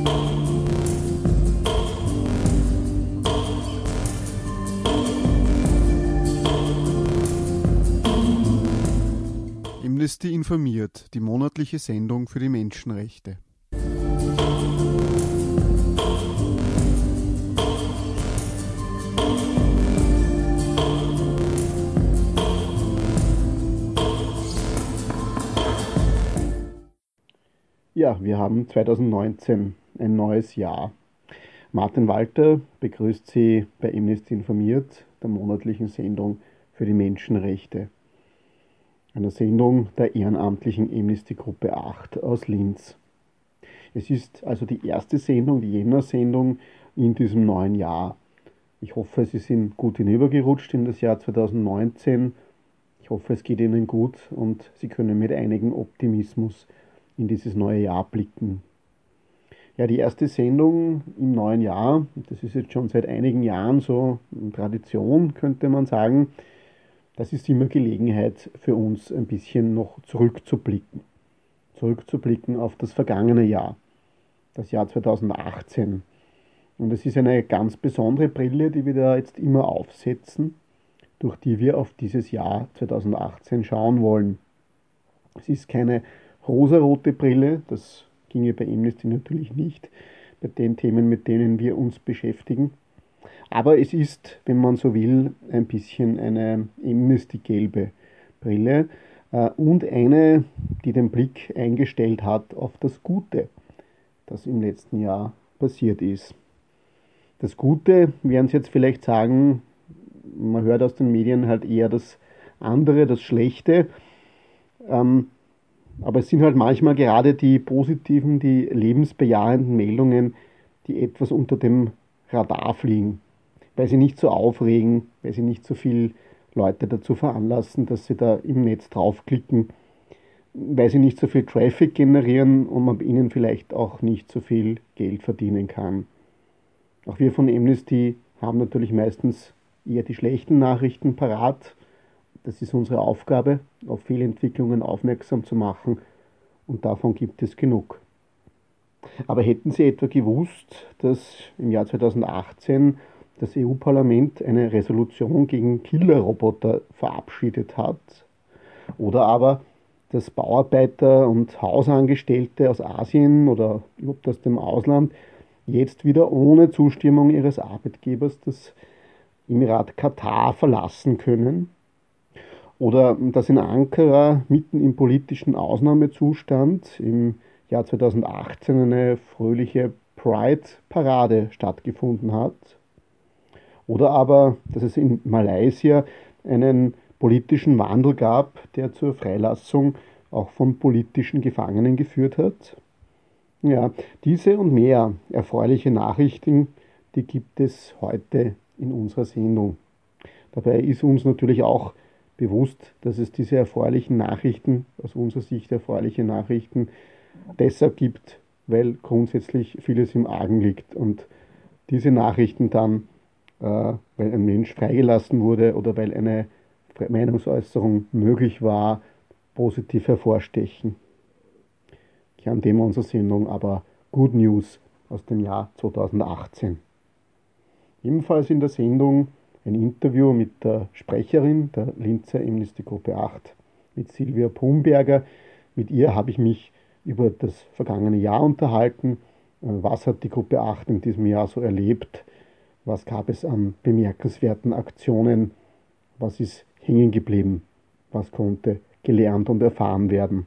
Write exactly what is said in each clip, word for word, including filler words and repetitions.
Amnesty informiert, die monatliche Sendung für die Menschenrechte. Ja, wir haben zweitausendneunzehn, ein neues Jahr. Martin Walter begrüßt Sie bei Amnesty informiert, der monatlichen Sendung für die Menschenrechte. Einer Sendung der ehrenamtlichen Amnesty-Gruppe acht aus Linz. Es ist also die erste Sendung, die Jänner-Sendung in diesem neuen Jahr. Ich hoffe, Sie sind gut hinübergerutscht in das Jahr zweitausendneunzehn. Ich hoffe, es geht Ihnen gut und Sie können mit einigem Optimismus in dieses neue Jahr blicken. Ja, die erste Sendung im neuen Jahr, das ist jetzt schon seit einigen Jahren so eine Tradition, könnte man sagen. Das ist immer Gelegenheit für uns, ein bisschen noch zurückzublicken. Zurückzublicken auf das vergangene Jahr, das Jahr zweitausendachtzehn. Und es ist eine ganz besondere Brille, die wir da jetzt immer aufsetzen, durch die wir auf dieses Jahr zweitausendachtzehn schauen wollen. Es ist keine rosarote Brille, das ginge bei Amnesty natürlich nicht, bei den Themen, mit denen wir uns beschäftigen. Aber es ist, wenn man so will, ein bisschen eine Amnesty-gelbe Brille äh, und eine, die den Blick eingestellt hat auf das Gute, das im letzten Jahr passiert ist. Das Gute, werden Sie jetzt vielleicht sagen, man hört aus den Medien halt eher das andere, das Schlechte. Ähm, aber es sind halt manchmal gerade die positiven, die lebensbejahenden Meldungen, die etwas unter dem Radar fliegen, weil sie nicht so aufregen, weil sie nicht so viel Leute dazu veranlassen, dass sie da im Netz draufklicken, weil sie nicht so viel Traffic generieren und man bei ihnen vielleicht auch nicht so viel Geld verdienen kann. Auch wir von Amnesty haben natürlich meistens eher die schlechten Nachrichten parat. Das ist unsere Aufgabe, auf Fehlentwicklungen aufmerksam zu machen, und davon gibt es genug. Aber hätten Sie etwa gewusst, dass im Jahr zweitausendachtzehn das E U-Parlament eine Resolution gegen Killerroboter verabschiedet hat? Oder aber, dass Bauarbeiter und Hausangestellte aus Asien oder überhaupt aus dem Ausland jetzt wieder ohne Zustimmung ihres Arbeitgebers das Emirat Katar verlassen können? Oder dass in Ankara mitten im politischen Ausnahmezustand im Jahr zweitausendachtzehn eine fröhliche Pride-Parade stattgefunden hat? Oder aber, dass es in Malaysia einen politischen Wandel gab, der zur Freilassung auch von politischen Gefangenen geführt hat? Ja, diese und mehr erfreuliche Nachrichten, die gibt es heute in unserer Sendung. Dabei ist uns natürlich auch bewusst, dass es diese erfreulichen Nachrichten, aus unserer Sicht erfreuliche Nachrichten, deshalb gibt, weil grundsätzlich vieles im Argen liegt und diese Nachrichten dann, äh, weil ein Mensch freigelassen wurde oder weil eine Meinungsäußerung möglich war, positiv hervorstechen. Kernthema unserer Sendung aber Good News aus dem Jahr zweitausendachtzehn. Ebenfalls in der Sendung ein Interview mit der Sprecherin der Linzer Amnesty-Gruppe acht, mit Silvia Pumberger. Mit ihr habe ich mich über das vergangene Jahr unterhalten. Was hat die Gruppe acht in diesem Jahr so erlebt? Was gab es an bemerkenswerten Aktionen? Was ist hängen geblieben? Was konnte gelernt und erfahren werden?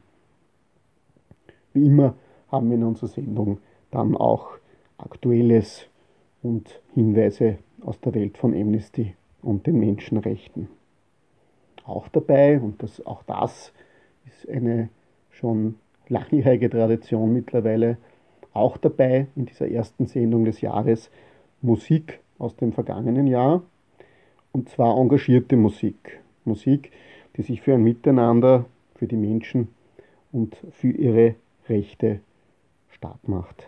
Wie immer haben wir in unserer Sendung dann auch Aktuelles und Hinweise aus der Welt von Amnesty und den Menschenrechten. Auch dabei, und das, auch das ist eine schon langjährige Tradition mittlerweile, auch dabei in dieser ersten Sendung des Jahres Musik aus dem vergangenen Jahr, und zwar engagierte Musik. Musik, die sich für ein Miteinander, für die Menschen und für ihre Rechte stark macht.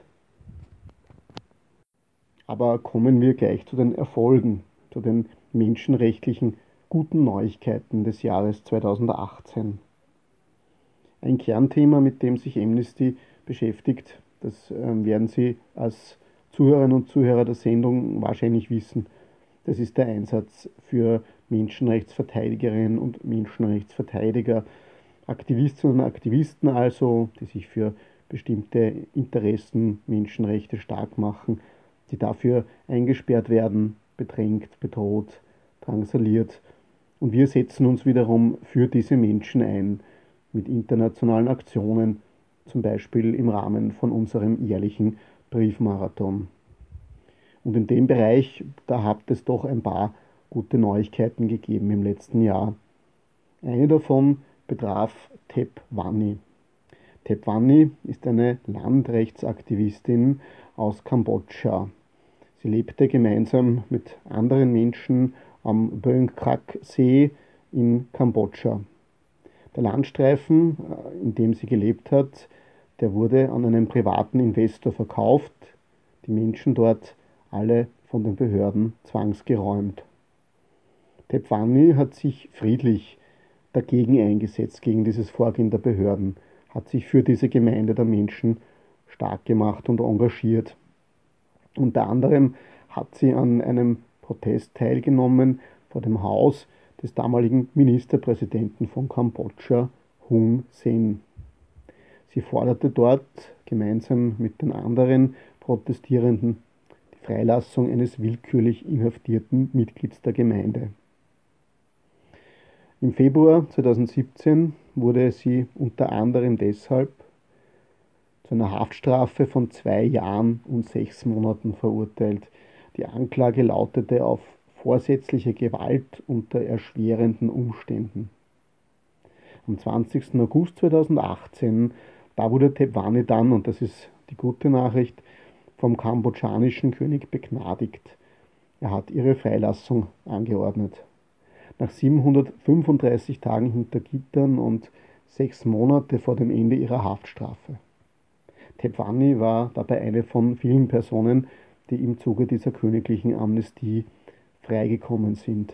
Aber kommen wir gleich zu den Erfolgen, zu den menschenrechtlichen guten Neuigkeiten des Jahres zweitausendachtzehn. Ein Kernthema, mit dem sich Amnesty beschäftigt, Das ähm, werden Sie als Zuhörerinnen und Zuhörer der Sendung wahrscheinlich wissen. Das ist der Einsatz für Menschenrechtsverteidigerinnen und Menschenrechtsverteidiger, Aktivistinnen und Aktivisten also, die sich für bestimmte Interessen, Menschenrechte stark machen, die dafür eingesperrt werden, bedrängt, bedroht, drangsaliert. Und wir setzen uns wiederum für diese Menschen ein, mit internationalen Aktionen, zum Beispiel im Rahmen von unserem jährlichen Briefmarathon. Und in dem Bereich, da hat es doch ein paar gute Neuigkeiten gegeben im letzten Jahr. Eine davon betraf Thep Vanny. Thep Vanny ist eine Landrechtsaktivistin aus Kambodscha. Sie lebte gemeinsam mit anderen Menschen am Boeng Krak See in Kambodscha. Der Landstreifen, in dem sie gelebt hat, der wurde an einen privaten Investor verkauft. Die Menschen dort alle von den Behörden zwangsgeräumt. Thep Vanny hat sich friedlich dagegen eingesetzt, gegen dieses Vorgehen der Behörden, hat sich für diese Gemeinde der Menschen stark gemacht und engagiert. Unter anderem hat sie an einem Protest teilgenommen vor dem Haus des damaligen Ministerpräsidenten von Kambodscha, Hun Sen. Sie forderte dort gemeinsam mit den anderen Protestierenden die Freilassung eines willkürlich inhaftierten Mitglieds der Gemeinde. Im Februar zweitausendsiebzehn wurde sie unter anderem deshalb zu einer Haftstrafe von zwei Jahren und sechs Monaten verurteilt. Die Anklage lautete auf vorsätzliche Gewalt unter erschwerenden Umständen. Am zwanzigsten August zweitausendachtzehn, da wurde Thep Vanny dann, und das ist die gute Nachricht, vom kambodschanischen König begnadigt. Er hat ihre Freilassung angeordnet. Nach siebenhundertfünfunddreißig Tagen hinter Gittern und sechs Monate vor dem Ende ihrer Haftstrafe. Thep Vanny war dabei eine von vielen Personen, die im Zuge dieser königlichen Amnestie freigekommen sind.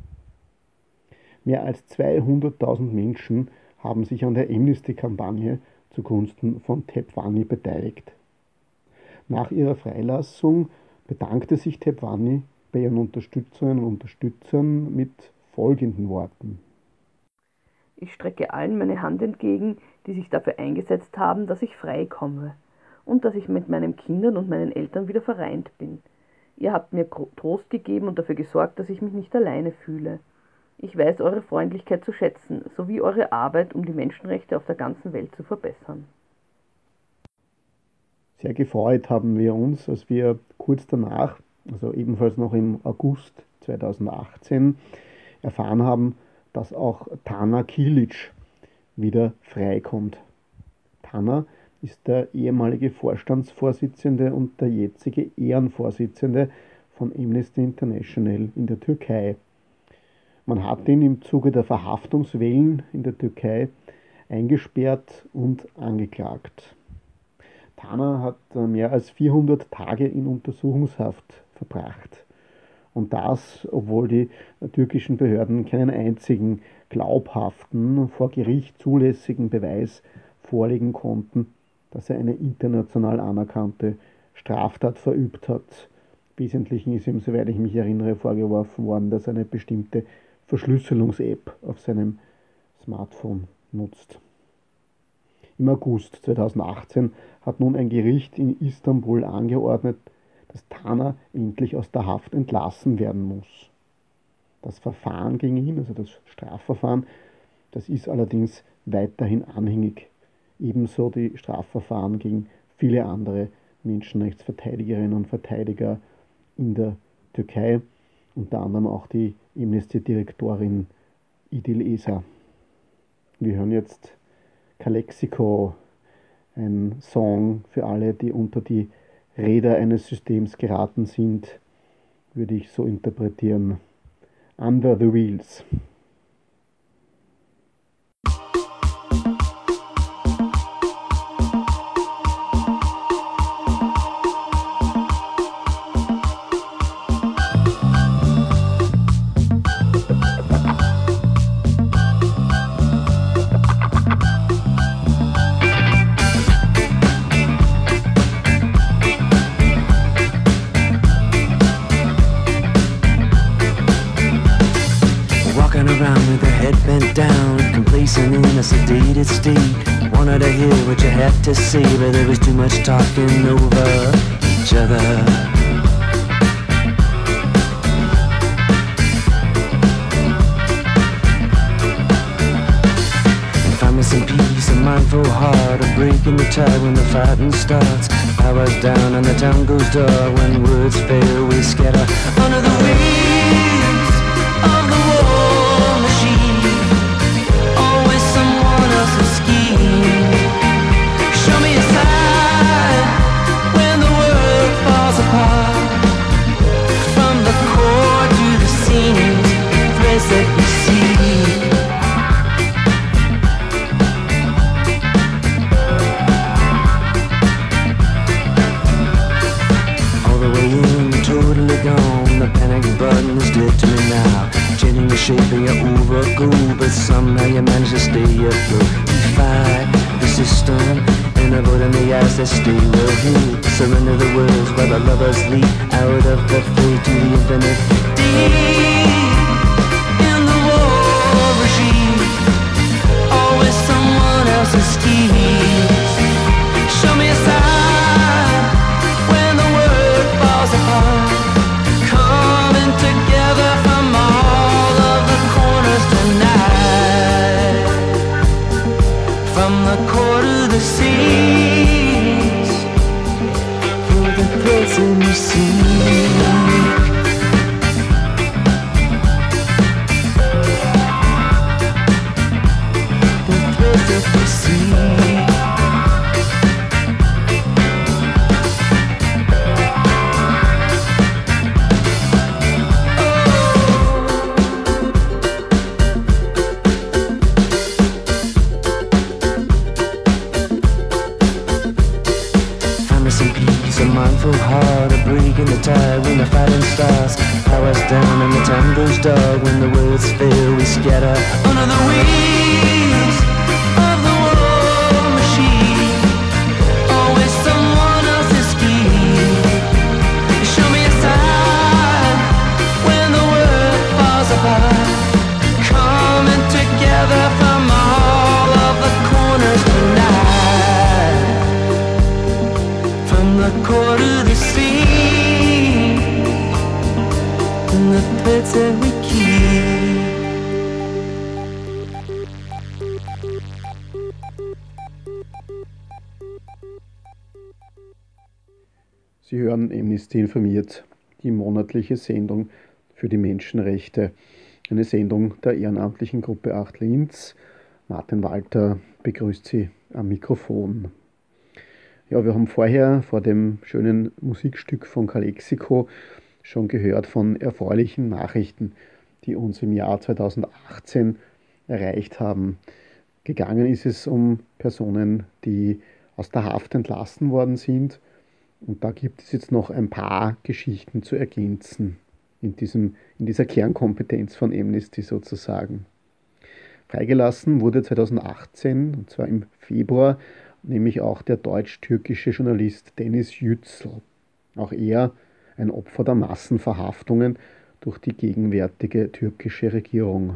Mehr als zweihunderttausend Menschen haben sich an der Amnesty-Kampagne zugunsten von Thep Vanny beteiligt. Nach ihrer Freilassung bedankte sich Thep Vanny bei ihren Unterstützerinnen und Unterstützern mit folgenden Worten. Ich strecke allen meine Hand entgegen, die sich dafür eingesetzt haben, dass ich frei komme und dass ich mit meinen Kindern und meinen Eltern wieder vereint bin. Ihr habt mir Trost gegeben und dafür gesorgt, dass ich mich nicht alleine fühle. Ich weiß eure Freundlichkeit zu schätzen, sowie eure Arbeit, um die Menschenrechte auf der ganzen Welt zu verbessern. Sehr gefreut haben wir uns, als wir kurz danach, also ebenfalls noch im August zweitausendachtzehn, erfahren haben, dass auch Tana Kilic wieder freikommt. Tana ist der ehemalige Vorstandsvorsitzende und der jetzige Ehrenvorsitzende von Amnesty International in der Türkei. Man hat ihn im Zuge der Verhaftungswellen in der Türkei eingesperrt und angeklagt. Tana hat mehr als vierhundert Tage in Untersuchungshaft verbracht. Und das, obwohl die türkischen Behörden keinen einzigen glaubhaften, vor Gericht zulässigen Beweis vorlegen konnten, dass er eine international anerkannte Straftat verübt hat. Im Wesentlichen ist ihm, soweit ich mich erinnere, vorgeworfen worden, dass er eine bestimmte Verschlüsselungs-App auf seinem Smartphone nutzt. Im August zweitausendachtzehn hat nun ein Gericht in Istanbul angeordnet, dass Tana endlich aus der Haft entlassen werden muss. Das Verfahren gegen ihn, also das Strafverfahren, das ist allerdings weiterhin anhängig. Ebenso die Strafverfahren gegen viele andere Menschenrechtsverteidigerinnen und Verteidiger in der Türkei, unter anderem auch die Amnesty-Direktorin Idil Eser. Wir hören jetzt Calexico, ein Song für alle, die unter die Räder eines Systems geraten sind, würde ich so interpretieren. Under the Wheels. stayed at stake. Wanted to hear what you had to say, but there was too much talking over each other. Some peace, a mindful heart, a break in the tide when the fighting starts. Powers down and the town goes dark. When words fail, we scatter under the wheels of the war machine. Always someone else's scheme. Show me a sign when the world falls apart. From the core to the seams, threads that we see. The panic button is dead to me now. Changing the shape of your overcoat, but somehow you manage to stay afloat. Defy the system and avoiding the eyes that stay well hid. Surrender the words while the lovers leap out of the fate to the infinite. Deep in the war regime, always someone else's schemes. Show me a sign when the world falls apart. Together from all of the corners tonight. From the core to the seas, through the threads in the sea. The threads that we see. Heart, a break in the tide when the fighting starts. Powers down and the time goes dark. When the words fail, we scatter under the wheels of the war machine. Always someone else's scheme. Show me a sign when the world falls apart. Coming together from all of the corners tonight. From the core to the sea, and the threads that we keep. Sie hören Amnesty informiert, die monatliche Sendung für die Menschenrechte. Eine Sendung der ehrenamtlichen Gruppe acht Linz. Martin Walter begrüßt Sie am Mikrofon. Ja, wir haben vorher vor dem schönen Musikstück von Calexico schon gehört von erfreulichen Nachrichten, die uns im Jahr zweitausendachtzehn erreicht haben. Gegangen ist es um Personen, die aus der Haft entlassen worden sind. Und da gibt es jetzt noch ein paar Geschichten zu ergänzen in, diesem, in dieser Kernkompetenz von Amnesty sozusagen. Freigelassen wurde zweitausendachtzehn, und zwar im Februar, nämlich auch der deutsch-türkische Journalist Deniz Yücel. Auch er ein Opfer der Massenverhaftungen durch die gegenwärtige türkische Regierung.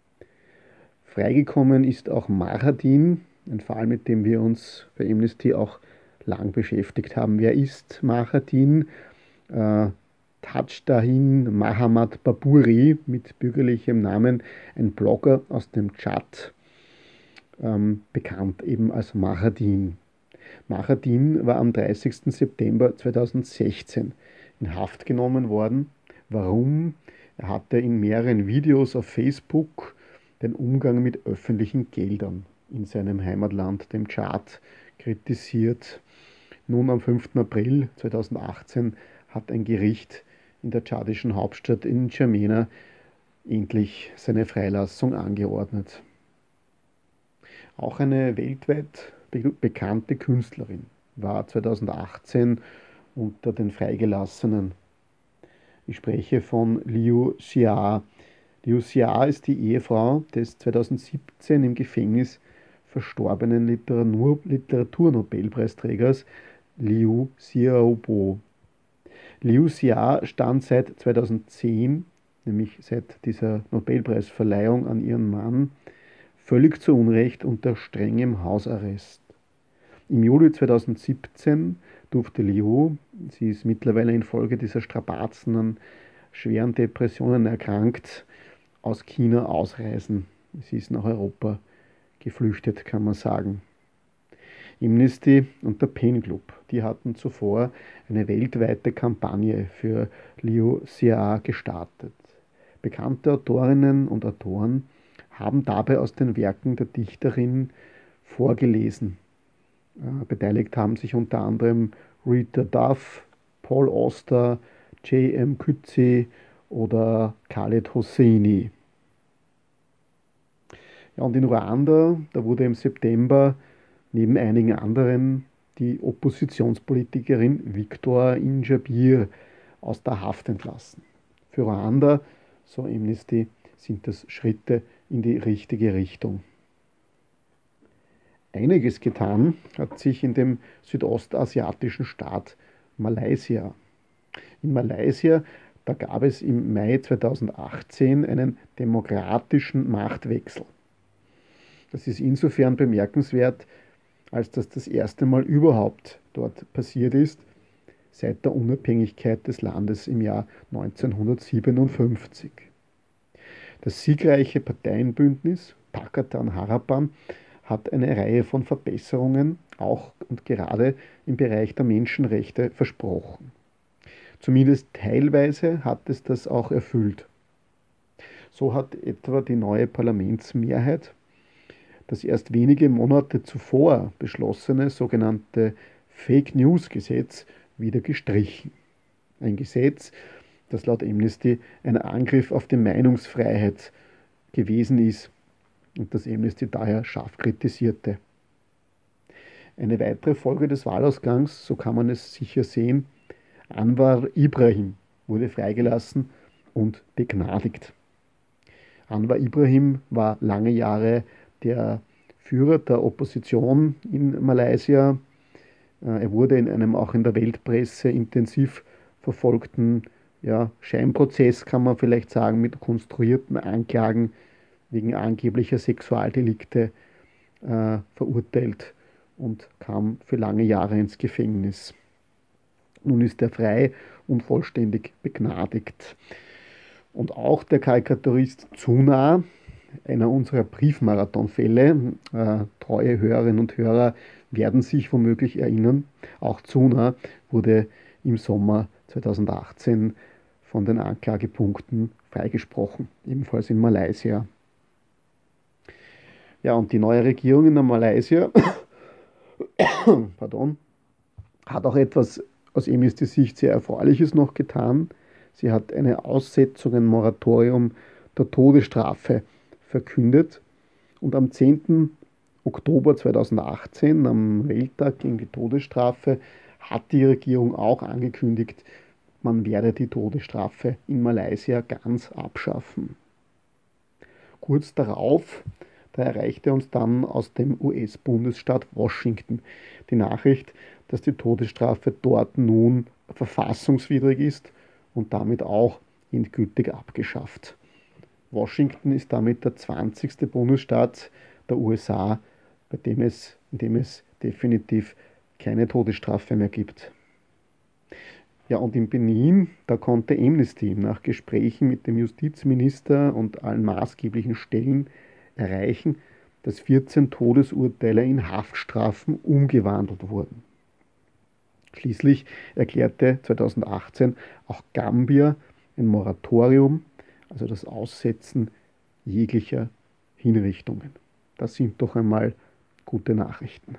Freigekommen ist auch Mardin, ein Fall, mit dem wir uns bei Amnesty auch lang beschäftigt haben. Wer ist Mardin? Äh, Tajdahin Mahamat Baburi mit bürgerlichem Namen, ein Blogger aus dem Tschad, ähm, bekannt eben als Mardin. Mardin war am dreißigsten September zweitausendsechzehn in Haft genommen worden. Warum? Er hatte in mehreren Videos auf Facebook den Umgang mit öffentlichen Geldern in seinem Heimatland, dem Tschad, kritisiert. Nun am fünften April zweitausendachtzehn hat ein Gericht in der tschadischen Hauptstadt in N'Djamena endlich seine Freilassung angeordnet. Auch eine weltweit be- bekannte Künstlerin war zweitausendachtzehn unter den Freigelassenen. Ich spreche von Liu Xia. Liu Xia ist die Ehefrau des zweitausendsiebzehn im Gefängnis verstorbenen Literatur- Literaturnobelpreisträgers Liu Xiaobo. Liu Xia stand seit zweitausendzehn, nämlich seit dieser Nobelpreisverleihung an ihren Mann, völlig zu Unrecht unter strengem Hausarrest. Im Juli zweitausendsiebzehn durfte Liu, sie ist mittlerweile infolge dieser Strapazen an schweren Depressionen erkrankt, aus China ausreisen. Sie ist nach Europa geflüchtet, kann man sagen. Amnesty und der Pen Club, die hatten zuvor eine weltweite Kampagne für Liu Xia gestartet. Bekannte Autorinnen und Autoren haben dabei aus den Werken der Dichterin vorgelesen. Äh, beteiligt haben sich unter anderem Rita Duff, Paul Auster, J M Coetzee oder Khaled Hosseini. Ja, und in Ruanda, da wurde im September neben einigen anderen die Oppositionspolitikerin Victoire Ingabire aus der Haft entlassen. Für Ruanda, so Amnesty, sind das Schritte in die richtige Richtung. Einiges getan hat sich in dem südostasiatischen Staat Malaysia. In Malaysia, da gab es im Mai zweitausendachtzehn einen demokratischen Machtwechsel. Das ist insofern bemerkenswert, als das das erste Mal überhaupt dort passiert ist, seit der Unabhängigkeit des Landes im Jahr neunzehnhundertsiebenundfünfzig. Das siegreiche Parteienbündnis Pakatan Harapan hat eine Reihe von Verbesserungen, auch und gerade im Bereich der Menschenrechte, versprochen. Zumindest teilweise hat es das auch erfüllt. So hat etwa die neue Parlamentsmehrheit das erst wenige Monate zuvor beschlossene sogenannte Fake News Gesetz wieder gestrichen. Ein Gesetz, das laut Amnesty ein Angriff auf die Meinungsfreiheit gewesen ist und das Amnesty daher scharf kritisierte. Eine weitere Folge des Wahlausgangs, so kann man es sicher sehen, Anwar Ibrahim wurde freigelassen und begnadigt. Anwar Ibrahim war lange Jahre der Führer der Opposition in Malaysia. Er wurde in einem auch in der Weltpresse intensiv verfolgten ja, Scheinprozess, kann man vielleicht sagen, mit konstruierten Anklagen wegen angeblicher Sexualdelikte äh, verurteilt und kam für lange Jahre ins Gefängnis. Nun ist er frei und vollständig begnadigt. Und auch der Karikaturist Zuna, einer unserer Briefmarathonfälle, äh, treue Hörerinnen und Hörer werden sich womöglich erinnern, auch Zuna wurde im Sommer zweitausendachtzehn von den Anklagepunkten freigesprochen, ebenfalls in Malaysia. Ja, und die neue Regierung in der Malaysia pardon, hat auch etwas aus Amnesty Sicht sehr Erfreuliches noch getan. Sie hat eine Aussetzung, ein Moratorium der Todesstrafe verkündet und am zehnten Oktober zweitausendachtzehn, am Welttag gegen die Todesstrafe, hat die Regierung auch angekündigt, man werde die Todesstrafe in Malaysia ganz abschaffen. Kurz darauf, da erreichte uns dann aus dem U S-Bundesstaat Washington die Nachricht, dass die Todesstrafe dort nun verfassungswidrig ist und damit auch endgültig abgeschafft. Washington ist damit der zwanzigste Bundesstaat der U S A, bei dem es, in dem es definitiv keine Todesstrafe mehr gibt. Ja, und in Benin, da konnte Amnesty nach Gesprächen mit dem Justizminister und allen maßgeblichen Stellen erreichen, dass vierzehn Todesurteile in Haftstrafen umgewandelt wurden. Schließlich erklärte zweitausendachtzehn auch Gambia ein Moratorium, also das Aussetzen jeglicher Hinrichtungen. Das sind doch einmal gute Nachrichten.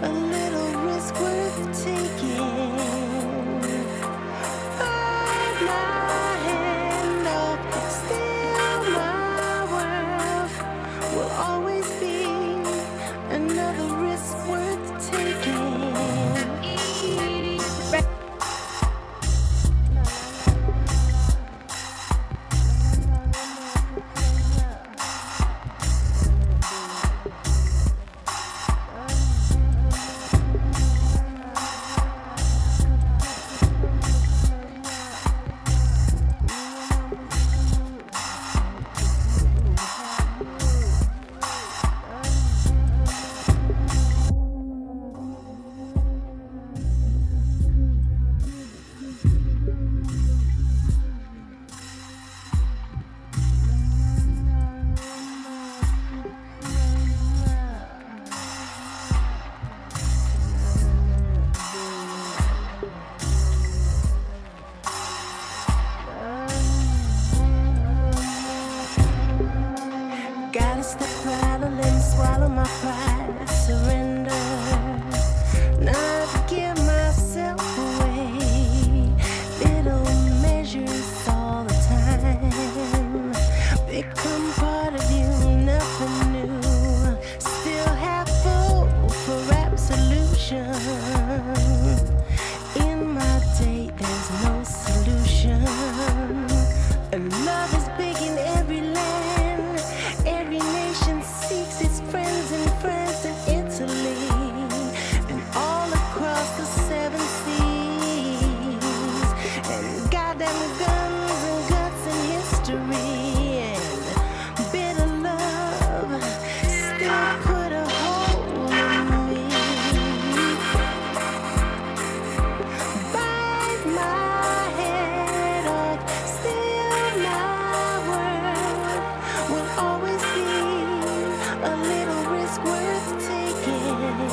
a little risk worth taking. Bite my hand off, steal my world, will always be another risk worth taking. Gotta stop rattling, swallow my pride, surrender, not give myself away. Little measures all the time become part of you, nothing new. Still have full for absolution. In my day, there's no solution. And love is big in every land. Every nation seeks its friends in France and Italy, and all across the seven seas. And goddamn guns and guts and history, and bitter love still put a hole in me. Bite my head off, steal my world, will always be a little risk worth taking.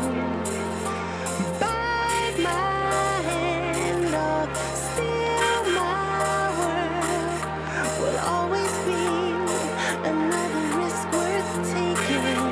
Bite my hand off, steal my world, will always be another risk worth taking.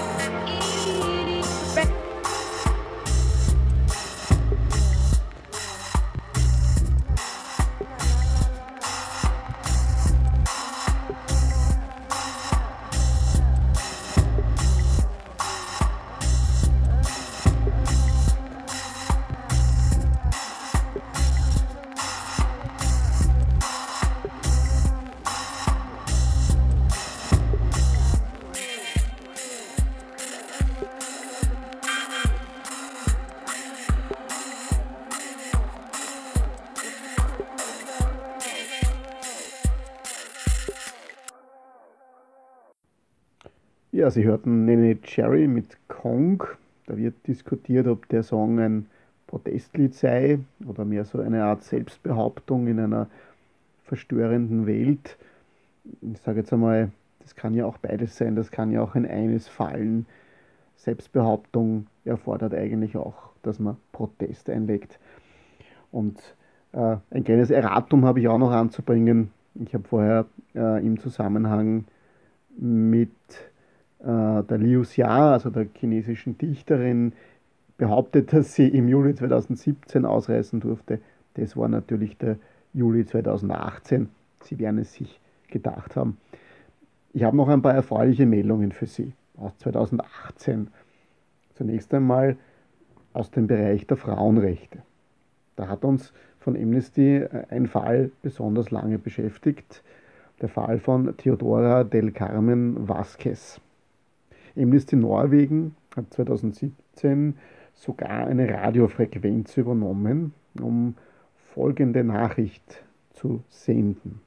Ja, Sie hörten Neneh Cherry mit Kong. Da wird diskutiert, ob der Song ein Protestlied sei oder mehr so eine Art Selbstbehauptung in einer verstörenden Welt. Ich sage jetzt einmal, das kann ja auch beides sein, das kann ja auch in eines fallen. Selbstbehauptung erfordert eigentlich auch, dass man Protest einlegt. Und äh, ein kleines Erratum habe ich auch noch anzubringen. Ich habe vorher äh, im Zusammenhang mit äh, der Liu Xia, also der chinesischen Dichterin, behauptet, dass sie im Juli zweitausendsiebzehn ausreisen durfte. Das war natürlich der Juli zweitausendachtzehn. Sie werden es sich gedacht haben. Ich habe noch ein paar erfreuliche Meldungen für Sie aus zweitausendachtzehn. Zunächst einmal aus dem Bereich der Frauenrechte. Da hat uns von Amnesty ein Fall besonders lange beschäftigt, der Fall von Theodora del Carmen Vázquez. Amnesty Norwegen hat zweitausendsiebzehn sogar eine Radiofrequenz übernommen, um folgende Nachricht zu senden.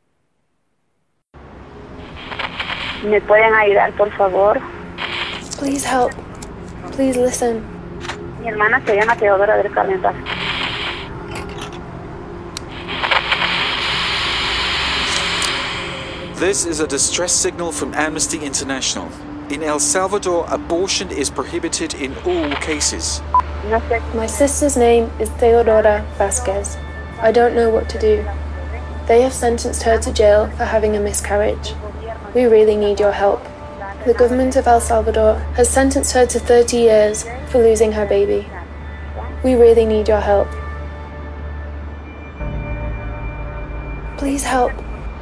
¿Me pueden ayudar, por favor? Please help. Please listen. Mi hermana se llama Teodora del Carmen Vázquez. This is a distress signal from Amnesty International. In El Salvador, abortion is prohibited in all cases. No sé. My sister's name is Theodora Vázquez. I don't know what to do. They have sentenced her to jail for having a miscarriage. We really need your help. The government of El Salvador has sentenced her to thirty years for losing her baby. We really need your help. Please help.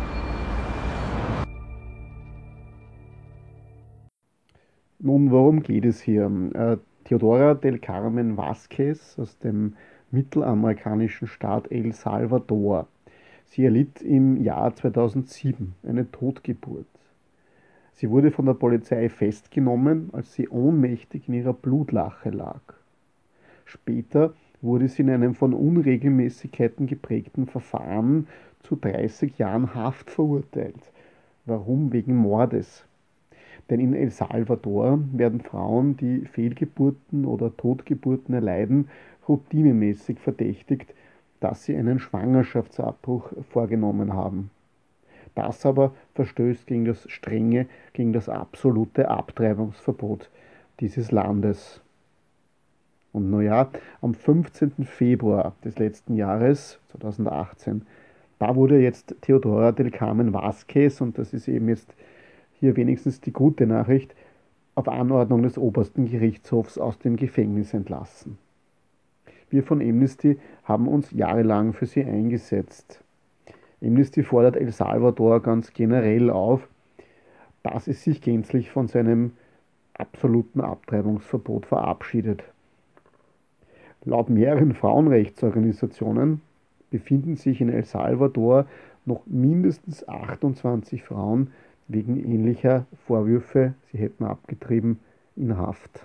Nun, worum geht es hier? Äh, Teodora del Carmen Vázquez aus dem mittelamerikanischen Staat El Salvador. Sie erlitt im Jahr zweitausendsieben eine Totgeburt. Sie wurde von der Polizei festgenommen, als sie ohnmächtig in ihrer Blutlache lag. Später wurde sie in einem von Unregelmäßigkeiten geprägten Verfahren zu dreißig Jahren Haft verurteilt. Warum? Wegen Mordes. Denn in El Salvador werden Frauen, die Fehlgeburten oder Totgeburten erleiden, routinemäßig verdächtigt, dass sie einen Schwangerschaftsabbruch vorgenommen haben. Das aber verstößt gegen das strenge, gegen das absolute Abtreibungsverbot dieses Landes. Und naja, am fünfzehnten Februar des letzten Jahres, zweitausendachtzehn, da wurde jetzt Teodora del Carmen Vázquez, und das ist eben jetzt hier wenigstens die gute Nachricht, auf Anordnung des obersten Gerichtshofs aus dem Gefängnis entlassen. Wir von Amnesty haben uns jahrelang für sie eingesetzt. Amnesty fordert El Salvador ganz generell auf, dass es sich gänzlich von seinem absoluten Abtreibungsverbot verabschiedet. Laut mehreren Frauenrechtsorganisationen befinden sich in El Salvador noch mindestens achtundzwanzig Frauen wegen ähnlicher Vorwürfe, sie hätten abgetrieben, in Haft.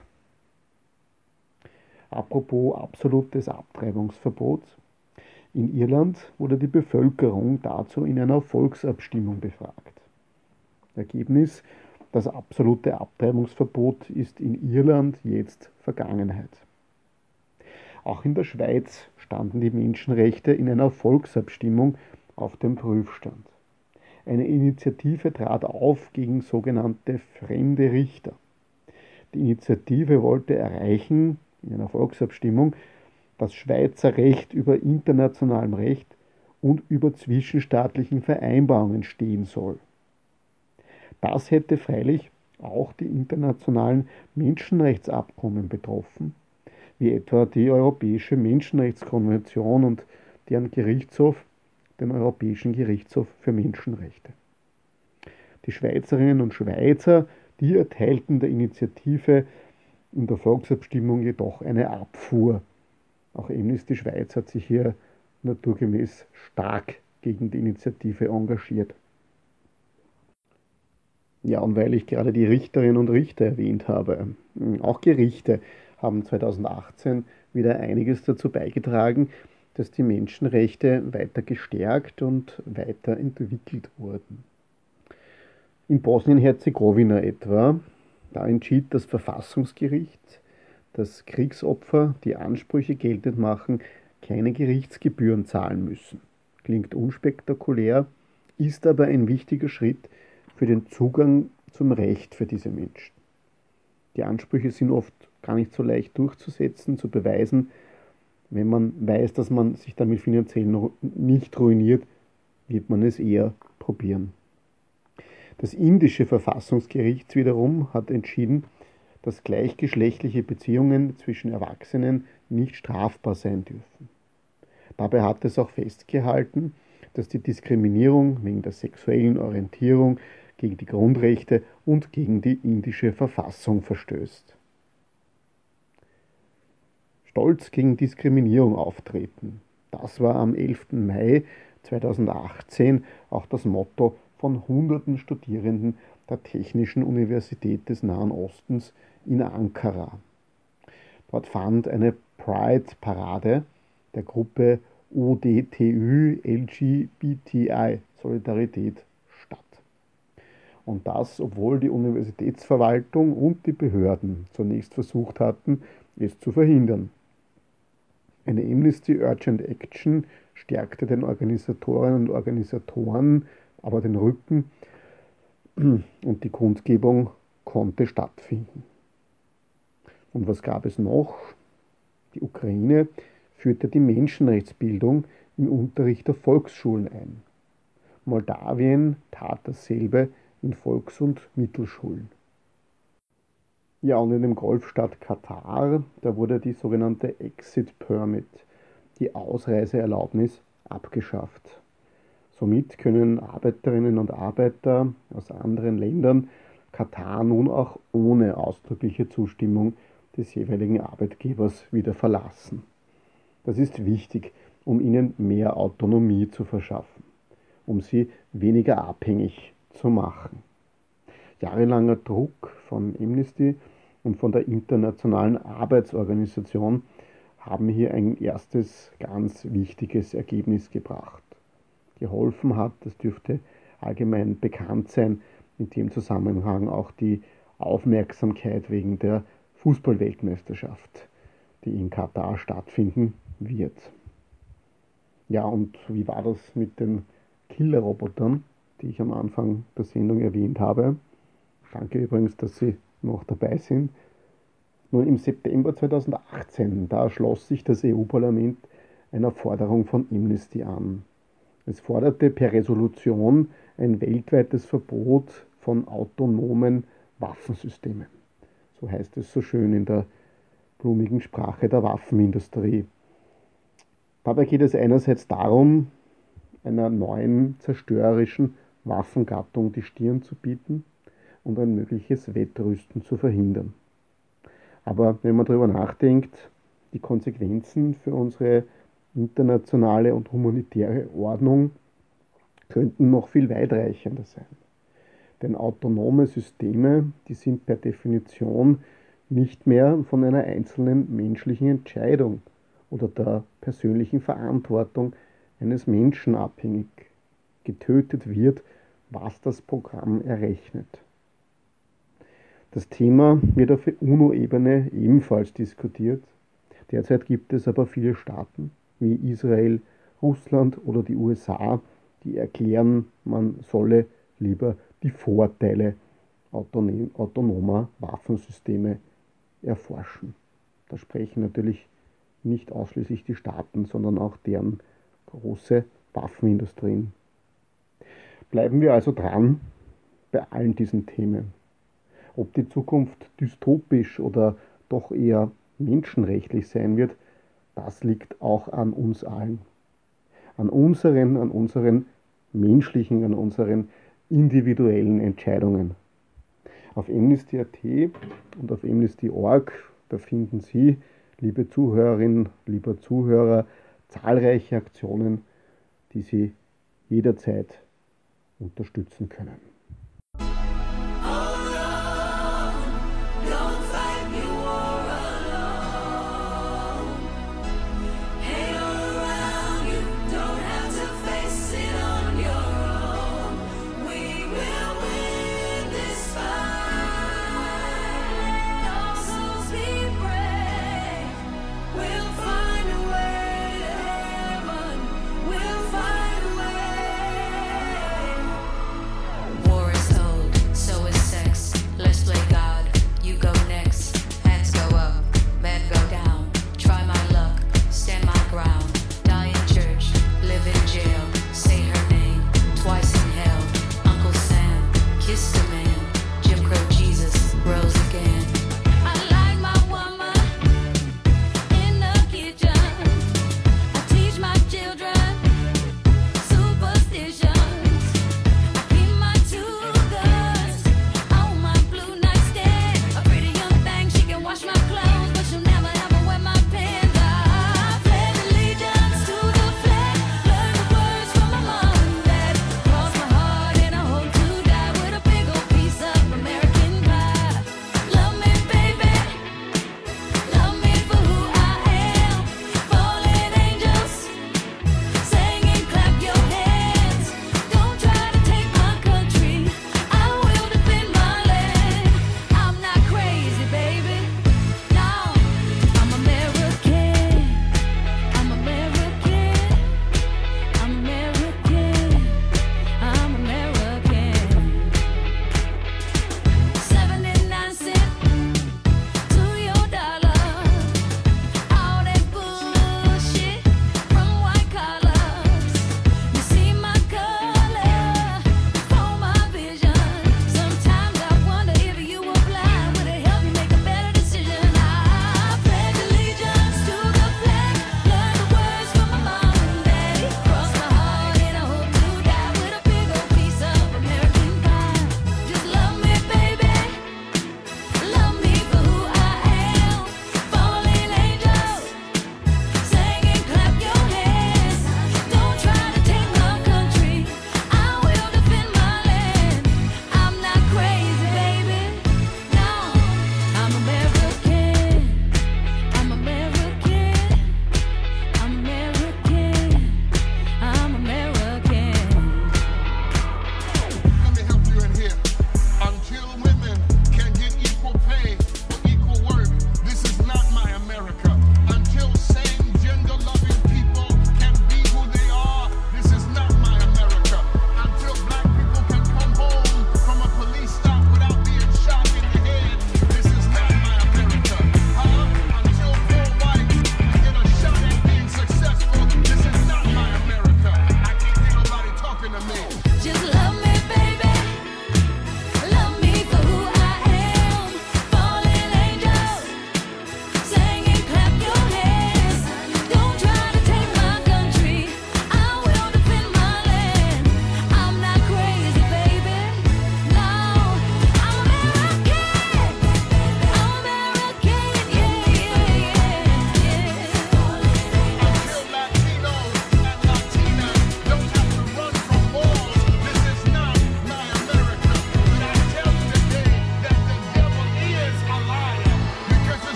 Apropos absolutes Abtreibungsverbot. In Irland wurde die Bevölkerung dazu in einer Volksabstimmung befragt. Ergebnis: Das absolute Abtreibungsverbot ist in Irland jetzt Vergangenheit. Auch in der Schweiz standen die Menschenrechte in einer Volksabstimmung auf dem Prüfstand. Eine Initiative trat auf gegen sogenannte fremde Richter. Die Initiative wollte erreichen, in einer Volksabstimmung, dass Schweizer Recht über internationalem Recht und über zwischenstaatlichen Vereinbarungen stehen soll. Das hätte freilich auch die internationalen Menschenrechtsabkommen betroffen, wie etwa die Europäische Menschenrechtskonvention und deren Gerichtshof, den Europäischen Gerichtshof für Menschenrechte. Die Schweizerinnen und Schweizer, die erteilten der Initiative in der Volksabstimmung jedoch eine Abfuhr. Auch Amnesty Schweiz hat sich hier naturgemäß stark gegen die Initiative engagiert. Ja, und weil ich gerade die Richterinnen und Richter erwähnt habe, auch Gerichte haben zweitausendachtzehn wieder einiges dazu beigetragen, dass die Menschenrechte weiter gestärkt und weiterentwickelt wurden. In Bosnien-Herzegowina etwa, da entschied das Verfassungsgericht, dass Kriegsopfer, die Ansprüche geltend machen, keine Gerichtsgebühren zahlen müssen. Klingt unspektakulär, ist aber ein wichtiger Schritt für den Zugang zum Recht für diese Menschen. Die Ansprüche sind oft gar nicht so leicht durchzusetzen, zu beweisen. Wenn man weiß, dass man sich damit finanziell nicht ruiniert, wird man es eher probieren. Das indische Verfassungsgericht wiederum hat entschieden, dass gleichgeschlechtliche Beziehungen zwischen Erwachsenen nicht strafbar sein dürfen. Dabei hat es auch festgehalten, dass die Diskriminierung wegen der sexuellen Orientierung gegen die Grundrechte und gegen die indische Verfassung verstößt. Stolz gegen Diskriminierung auftreten. Das war am elften Mai zweitausendachtzehn auch das Motto von hunderten Studierenden der Technischen Universität des Nahen Ostens in Ankara. Dort fand eine Pride-Parade der Gruppe O D T Ü L G B T I Solidarität statt. Und das, obwohl die Universitätsverwaltung und die Behörden zunächst versucht hatten, es zu verhindern. Eine Amnesty Urgent Action stärkte den Organisatorinnen und Organisatoren aber den Rücken und die Kundgebung konnte stattfinden. Und was gab es noch? Die Ukraine führte die Menschenrechtsbildung im Unterricht der Volksschulen ein. Moldawien tat dasselbe in Volks- und Mittelschulen. Ja, und in dem Golfstaat Katar, da wurde die sogenannte Exit Permit, die Ausreiseerlaubnis, abgeschafft. Somit können Arbeiterinnen und Arbeiter aus anderen Ländern Katar nun auch ohne ausdrückliche Zustimmung des jeweiligen Arbeitgebers wieder verlassen. Das ist wichtig, um ihnen mehr Autonomie zu verschaffen, um sie weniger abhängig zu machen. Jahrelanger Druck von Amnesty und von der Internationalen Arbeitsorganisation haben hier ein erstes ganz wichtiges Ergebnis gebracht. Geholfen hat, das dürfte allgemein bekannt sein, in dem Zusammenhang auch die Aufmerksamkeit wegen der Fußballweltmeisterschaft, die in Katar stattfinden wird. Ja, und wie war das mit den Killerrobotern, die ich am Anfang der Sendung erwähnt habe? Danke übrigens, dass Sie noch dabei sind. Nun, im September zweitausendachtzehn, da schloss sich das E U-Parlament einer Forderung von Amnesty an. Es forderte per Resolution ein weltweites Verbot von autonomen Waffensystemen. So heißt es so schön in der blumigen Sprache der Waffenindustrie. Dabei geht es einerseits darum, einer neuen zerstörerischen Waffengattung die Stirn zu bieten und ein mögliches Wettrüsten zu verhindern. Aber wenn man darüber nachdenkt, die Konsequenzen für unsere internationale und humanitäre Ordnung könnten noch viel weitreichender sein. Denn autonome Systeme, die sind per Definition nicht mehr von einer einzelnen menschlichen Entscheidung oder der persönlichen Verantwortung eines Menschen abhängig. Getötet wird, was das Programm errechnet. Das Thema wird auf UNO-Ebene ebenfalls diskutiert. Derzeit gibt es aber viele Staaten wie Israel, Russland oder die U S A, die erklären, man solle lieber die Vorteile autonomer Waffensysteme erforschen. Da sprechen natürlich nicht ausschließlich die Staaten, sondern auch deren große Waffenindustrien. Bleiben wir also dran bei allen diesen Themen. Ob die Zukunft dystopisch oder doch eher menschenrechtlich sein wird, das liegt auch an uns allen. An unseren, an unseren menschlichen, an unseren individuellen Entscheidungen. Auf Amnesty Punkt at und auf Amnesty Punkt org, da finden Sie, liebe Zuhörerinnen, lieber Zuhörer, zahlreiche Aktionen, die Sie jederzeit unterstützen können.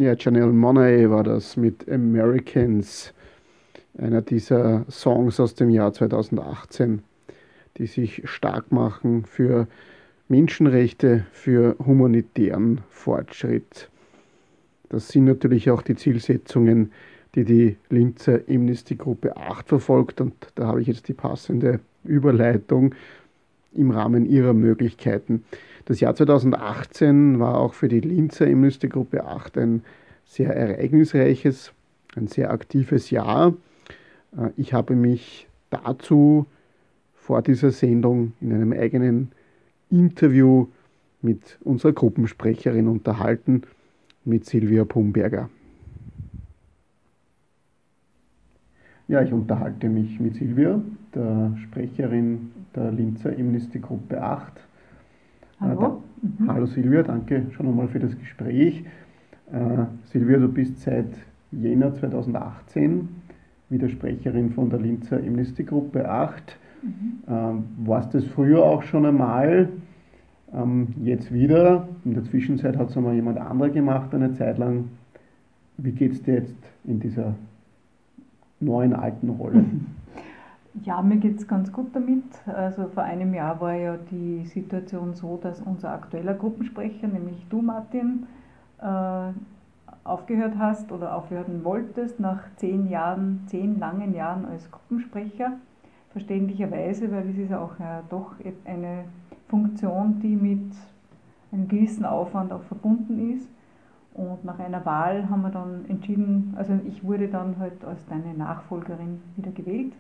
Ja, Janelle Monáe war das mit Americans, einer dieser Songs aus dem Jahr zweitausendachtzehn, die sich stark machen für Menschenrechte, für humanitären Fortschritt. Das sind natürlich auch die Zielsetzungen, die die Linzer Amnesty-Gruppe acht verfolgt, und da habe ich jetzt die passende Überleitung im Rahmen ihrer Möglichkeiten. Das Jahr zweitausendachtzehn war auch für die Linzer Amnesty-Gruppe acht ein sehr ereignisreiches, ein sehr aktives Jahr. Ich habe mich dazu vor dieser Sendung in einem eigenen Interview mit unserer Gruppensprecherin unterhalten, mit Silvia Pumberger. Ja, ich unterhalte mich mit Silvia, der Sprecherin der Linzer Amnesty-Gruppe acht. Hallo. Äh, mhm. Hallo Silvia, danke schon einmal für das Gespräch. Äh, Silvia, du bist seit Jänner zweitausendachtzehn wieder Sprecherin von der Linzer Amnesty-Gruppe acht. Mhm. Ähm, warst das früher auch schon einmal, ähm, jetzt wieder? In der Zwischenzeit hat es einmal jemand anderer gemacht, eine Zeit lang. Wie geht es dir jetzt in dieser neuen, alten Rolle? Ja, mir geht es ganz gut damit. Also vor einem Jahr war ja die Situation so, dass unser aktueller Gruppensprecher, nämlich du, Martin, äh, aufgehört hast oder aufhören wolltest nach zehn Jahren, zehn langen Jahren als Gruppensprecher. Verständlicherweise, weil es ist auch ja doch eine Funktion, die mit einem gewissen Aufwand auch verbunden ist. Und nach einer Wahl haben wir dann entschieden, also ich wurde dann halt als deine Nachfolgerin wieder gewählt.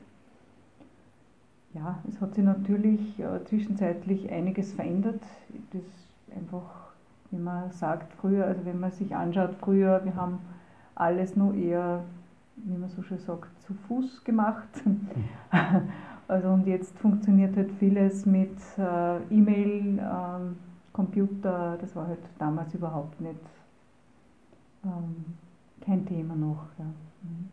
Ja, es hat sich natürlich äh, zwischenzeitlich einiges verändert. Das einfach, wie man sagt, früher, also wenn man sich anschaut, früher, wir haben alles nur eher, wie man so schön sagt, zu Fuß gemacht. Also und jetzt funktioniert halt vieles mit äh, E-Mail, ähm, Computer, das war halt damals überhaupt nicht ähm, kein Thema noch. Ja. Mhm.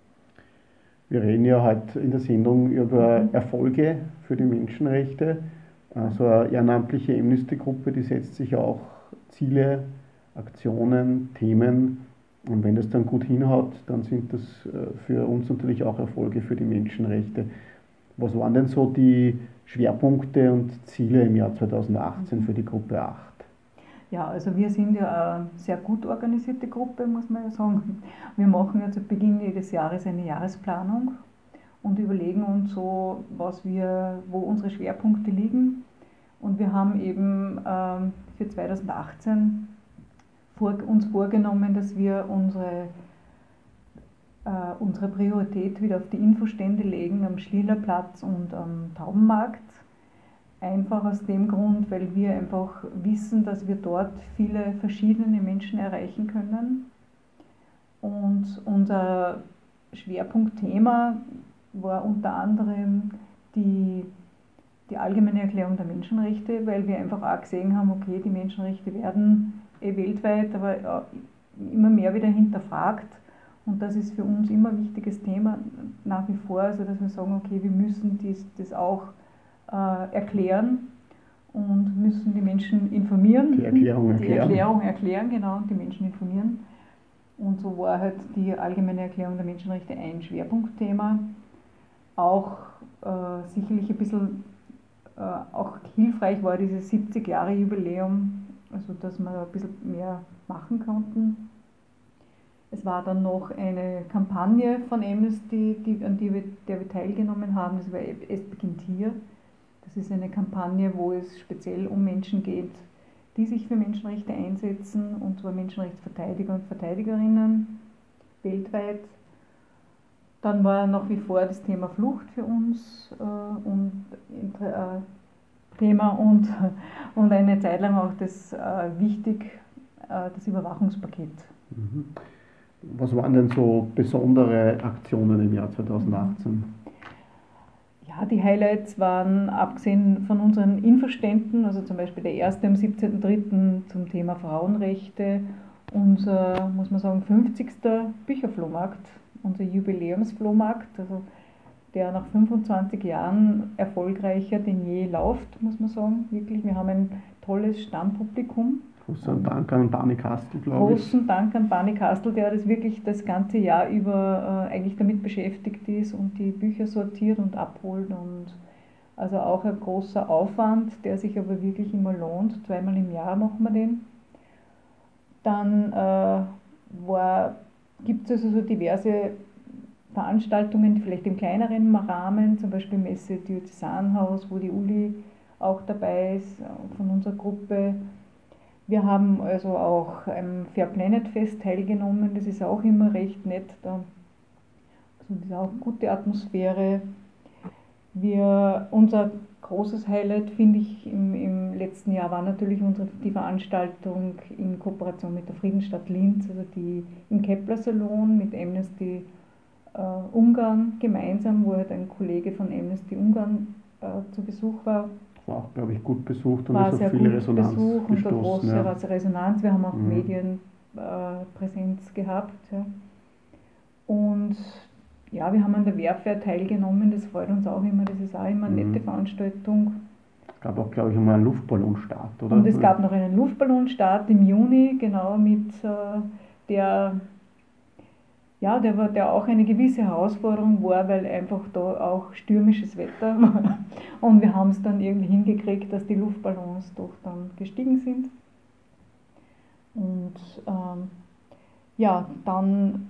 Wir reden ja heute in der Sendung über Erfolge für die Menschenrechte. Also eine ehrenamtliche Amnesty-Gruppe, die setzt sich auch Ziele, Aktionen, Themen. Und wenn das dann gut hinhaut, dann sind das für uns natürlich auch Erfolge für die Menschenrechte. Was waren denn so die Schwerpunkte und Ziele im Jahr zweitausendachtzehn für die Gruppe acht? Ja, also wir sind ja eine sehr gut organisierte Gruppe, muss man ja sagen. Wir machen ja zu Beginn jedes Jahres eine Jahresplanung und überlegen uns so, was wir, wo unsere Schwerpunkte liegen. Und wir haben eben ähm, für zweitausendachtzehn vor, uns vorgenommen, dass wir unsere, äh, unsere Priorität wieder auf die Infostände legen, am Schlielerplatz und am Taubenmarkt. Einfach aus dem Grund, weil wir einfach wissen, dass wir dort viele verschiedene Menschen erreichen können. Und unser Schwerpunktthema war unter anderem die, die allgemeine Erklärung der Menschenrechte, weil wir einfach auch gesehen haben, okay, die Menschenrechte werden eh weltweit, aber immer mehr wieder hinterfragt. Und das ist für uns immer ein wichtiges Thema nach wie vor, also dass wir sagen, okay, wir müssen dies, das auch Äh, erklären und müssen die Menschen informieren. Die Erklärung erklären. Die Erklärung erklären, genau, die Menschen informieren. Und so war halt die allgemeine Erklärung der Menschenrechte ein Schwerpunktthema. Auch äh, sicherlich ein bisschen äh, auch hilfreich war dieses siebzig Jahre Jubiläum, also dass wir ein bisschen mehr machen konnten. Es war dann noch eine Kampagne von Amnesty, die, an die wir, der wir teilgenommen haben, das war Es beginnt hier. Das ist eine Kampagne, wo es speziell um Menschen geht, die sich für Menschenrechte einsetzen, und zwar Menschenrechtsverteidiger und Verteidigerinnen weltweit. Dann war nach wie vor das Thema Flucht für uns äh, und äh, Thema und, und eine Zeit lang auch das äh, wichtig, äh, das Überwachungspaket. Mhm. Was waren denn so besondere Aktionen im Jahr zweitausendachtzehn? Ja, die Highlights waren, abgesehen von unseren Infoständen, also zum Beispiel der erste am siebzehnten dritten zum Thema Frauenrechte, unser, muss man sagen, fünfzigster Bücherflohmarkt, unser Jubiläumsflohmarkt, also der nach fünfundzwanzig Jahren erfolgreicher denn je läuft, muss man sagen. Wirklich, wir haben ein tolles Stammpublikum. Großen Dank an Barney Kastel, glaube ich. Großen Dank an Barney Kastel, der das wirklich das ganze Jahr über äh, eigentlich damit beschäftigt ist und die Bücher sortiert und abholt. Und also auch ein großer Aufwand, der sich aber wirklich immer lohnt. Zweimal im Jahr machen wir den. Dann äh, gibt es also so diverse Veranstaltungen, die vielleicht im kleineren Rahmen, zum Beispiel Messe Diözesanhaus, wo die Uli auch dabei ist, von unserer Gruppe. Wir haben also auch am Fair Planet Fest teilgenommen, das ist auch immer recht nett, da also das ist auch eine gute Atmosphäre. Wir, unser großes Highlight, finde ich, im, im letzten Jahr war natürlich unsere, die Veranstaltung in Kooperation mit der Friedensstadt Linz, also die im Kepler-Salon mit Amnesty äh, Ungarn gemeinsam, wo halt ein Kollege von Amnesty Ungarn äh, zu Besuch war. War auch, glaube ich, gut besucht und war ist auf sehr viele gut Resonanz Besuch und eine große ja. Resonanz. Wir haben auch Mhm. Medienpräsenz äh, gehabt. Ja. Und ja, wir haben an der Wehrfair teilgenommen, das freut uns auch immer, das ist auch immer eine Mhm. nette Veranstaltung. Es gab auch, glaube ich, einmal einen Luftballonstart, oder? Und es gab noch einen Luftballonstart im Juni, genau mit äh, der, ja, der, war, der auch eine gewisse Herausforderung war, weil einfach da auch stürmisches Wetter war. Und wir haben es dann irgendwie hingekriegt, dass die Luftballons doch dann gestiegen sind. Und ähm, ja, dann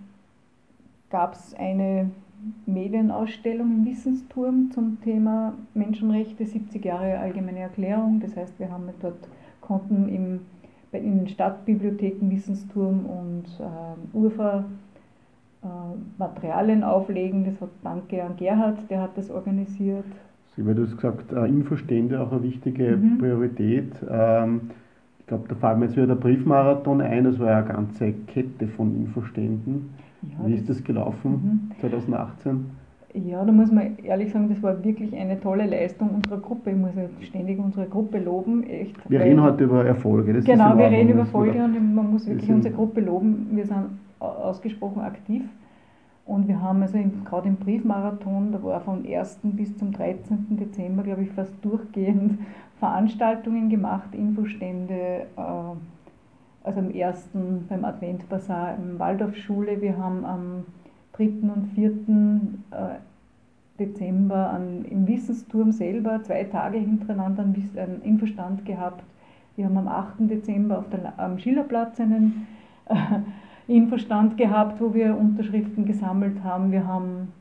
gab es eine Medienausstellung im Wissensturm zum Thema Menschenrechte, siebzig Jahre Allgemeine Erklärung. Das heißt, wir haben dort, konnten im, bei, in den Stadtbibliotheken Wissensturm und äh, Urfa äh, Materialien auflegen. Das hat Danke an Gerhard, der hat das organisiert. Sie haben das gesagt, äh, Infostände auch eine wichtige Mhm. Priorität. Ähm, ich glaube, da fällt mir jetzt wieder der Briefmarathon ein, das war ja eine ganze Kette von Infoständen. Ja, Wie ist das gelaufen, Mhm. zwanzig achtzehn? Ja, da muss man ehrlich sagen, das war wirklich eine tolle Leistung unserer Gruppe. Ich muss ja ständig unsere Gruppe loben. Echt, Wir weil- reden heute über Erfolge. Das Genau, ist in wir Ordnung, reden über das war- Erfolge und man muss wirklich sind- unsere Gruppe loben. Wir sind au- ausgesprochen aktiv und wir haben also im, gerade im Briefmarathon, da war vom ersten bis zum dreizehnten Dezember, glaube ich, fast durchgehend Veranstaltungen gemacht, Infostände, äh, also am ersten beim Adventbasar in Waldorfschule. Wir haben am dritten und vierten äh, Dezember an, im Wissensturm selber zwei Tage hintereinander einen, Wiss- einen Infostand gehabt. Wir haben am achten Dezember auf der, La- am Schillerplatz einen äh, Infostand gehabt, wo wir Unterschriften gesammelt haben. Wir haben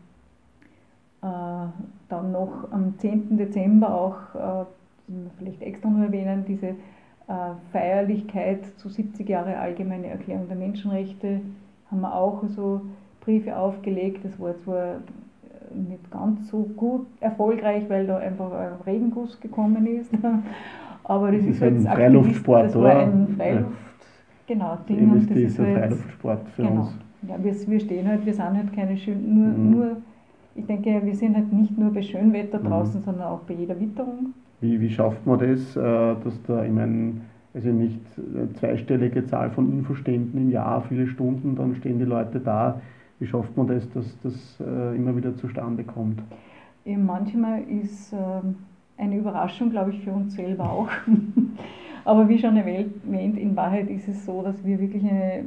äh, dann noch am zehnten Dezember auch, äh, vielleicht extra nur erwähnen, diese äh, Feierlichkeit zu siebzig Jahre Allgemeine Erklärung der Menschenrechte, haben wir auch so Briefe aufgelegt. Das war zwar nicht ganz so gut erfolgreich, weil da einfach ein Regenguss gekommen ist. Aber das, Das ist ist ein jetzt Freiluftsport, das war oder? ein Freiluft, genau, Ding. Eben Und ist das dieser halt- Freiluftsport für genau. uns. Ja, wir, wir stehen halt, wir sind halt keine schön, nur, Mhm. nur, ich denke, wir sind halt nicht nur bei Schönwetter Mhm. draußen, sondern auch bei jeder Witterung. Wie, wie schafft man das, äh, dass da, ich meine, also nicht eine zweistellige Zahl von Infoständen im Jahr, viele Stunden, dann stehen die Leute da. Wie schafft man das, dass das äh, immer wieder zustande kommt? Eben manchmal ist ähm, eine Überraschung, glaube ich, für uns selber auch. Aber wie schon erwähnt, in Wahrheit ist es so, dass wir wirklich eine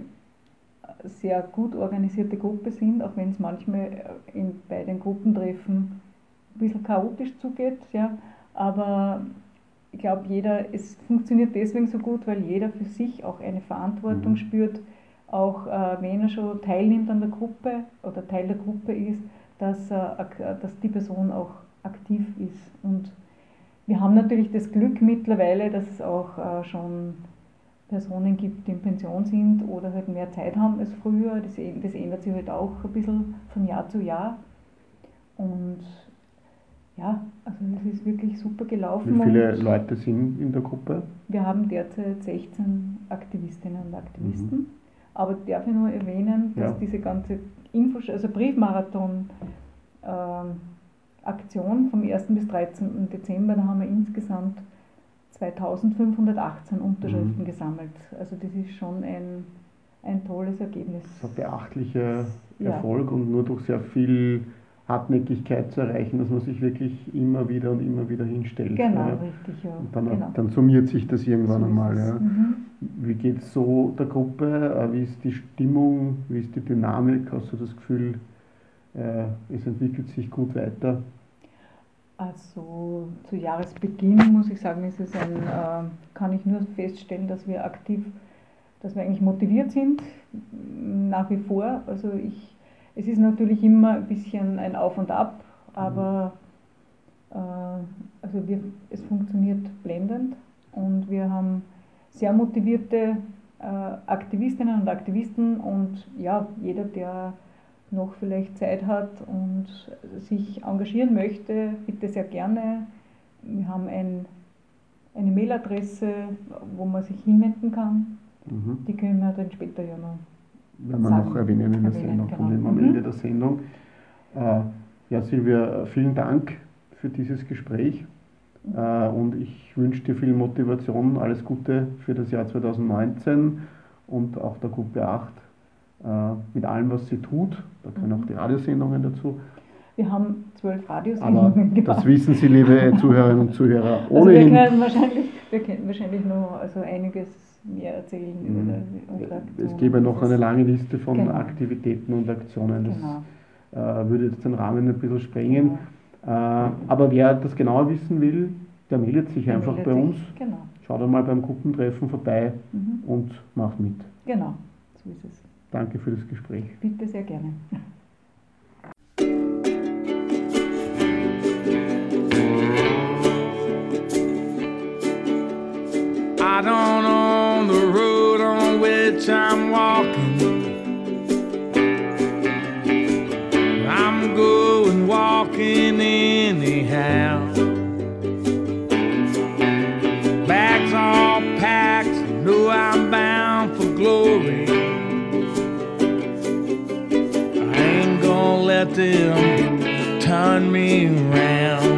sehr gut organisierte Gruppe sind, auch wenn es manchmal in, bei den Gruppentreffen ein bisschen chaotisch zugeht. Ja. Aber ich glaube, jeder, es funktioniert deswegen so gut, weil jeder für sich auch eine Verantwortung Mhm. spürt, auch äh, wenn er schon teilnimmt an der Gruppe oder Teil der Gruppe ist, dass, äh, ak- dass die Person auch aktiv ist. Und wir haben natürlich das Glück mittlerweile, dass es auch äh, schon Personen gibt, die in Pension sind oder halt mehr Zeit haben als früher. Das, änd- das ändert sich halt auch ein bisschen von Jahr zu Jahr. Und ja, also es ist wirklich super gelaufen. Wie viele und Leute sind in der Gruppe? wir haben derzeit sechzehn Aktivistinnen und Aktivisten. Aber darf ich nur erwähnen, dass Ja. diese ganze Info, also Briefmarathon ähm, Aktion vom ersten bis dreizehnten Dezember, da haben wir insgesamt zweitausendfünfhundertachtzehn Unterschriften Mhm. gesammelt. Also das ist schon ein, ein tolles Ergebnis. Das ist ein beachtlicher Ja. Erfolg und nur durch sehr viel Hartnäckigkeit zu erreichen, dass man sich wirklich immer wieder und immer wieder hinstellt. Genau, ja. richtig, ja. Und dann, Genau. dann summiert sich das irgendwann So ist einmal. es. Ja. Mhm. Wie geht es so der Gruppe? Äh, Wie ist die Stimmung? Wie ist die Dynamik? Hast du das Gefühl, äh, es entwickelt sich gut weiter? Also zu Jahresbeginn muss ich sagen, ist es ein, äh, kann ich nur feststellen, dass wir aktiv, dass wir eigentlich motiviert sind, nach wie vor. Also ich, es ist natürlich immer ein bisschen ein Auf und Ab, aber äh, also wir, es funktioniert blendend und wir haben sehr motivierte äh, Aktivistinnen und Aktivisten und ja, jeder, der noch vielleicht Zeit hat und sich engagieren möchte, bitte sehr gerne. Wir haben ein, eine Mailadresse, wo man sich hinwenden kann. Mhm. Die können wir dann später ja noch Werden wir sagen. noch erwähnen in der Erwähnen, Sendung, genau. kommt immer am Mhm. Ende der Sendung. Äh, ja, Silvia, vielen Dank für dieses Gespräch äh, und ich wünsche dir viel Motivation, alles Gute für das Jahr zweitausendneunzehn und auch der Gruppe acht äh, mit allem, was sie tut. Da können auch die Radiosendungen dazu. Wir haben zwölf Aber Radiosendungen gemacht. das wissen Sie, liebe Zuhörerinnen und Zuhörer, Also wir ohnehin. können wahrscheinlich, wir können wahrscheinlich noch also einiges mehr erzählen Mhm. über unsere Aktion. Es gäbe noch eine lange Liste von Genau. Aktivitäten und Aktionen. Das Genau. äh, würde jetzt den Rahmen ein bisschen sprengen. Äh, aber wer das genauer wissen will, der meldet sich Der einfach meldet bei sich. uns. Genau. Schaut einmal beim Gruppentreffen vorbei Mhm. und macht mit. Genau, so ist es. Danke für das Gespräch. Bitte sehr gerne. I don't own the road on which I'm walking. I'm going walking anyhow. Bags all packed, know I'm bound for glory. I ain't gonna let them turn me around.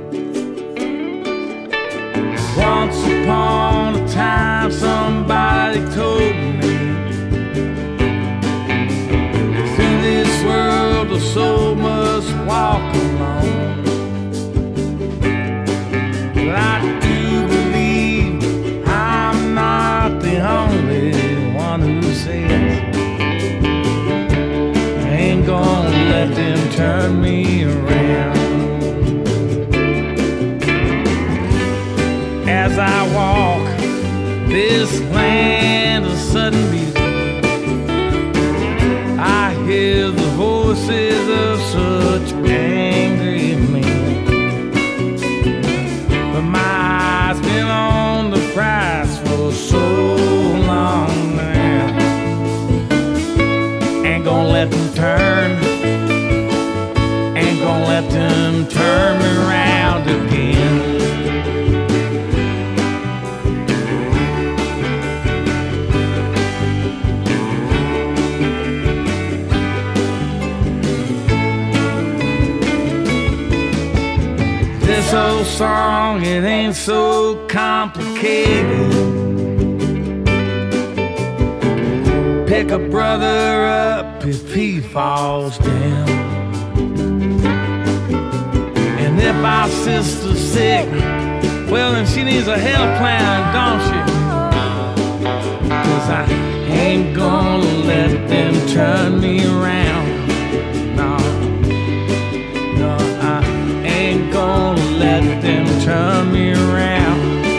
Once upon a time somebody told me through this world the soul must walk alone. But I do believe I'm not the only one who says I ain't gonna let them turn me around. As I walk this land of sudden beauty, I hear the voices of such angry men. But my eyes been on the prize for so long now. Ain't gonna let them turn, ain't gonna let them turn me around again. This old song, it ain't so complicated. Pick a brother up if he falls down. And if our sister's sick, well then she needs a health plan, don't she? 'Cause I ain't gonna let them turn me around. No, no, I ain't gonna let them turn me around.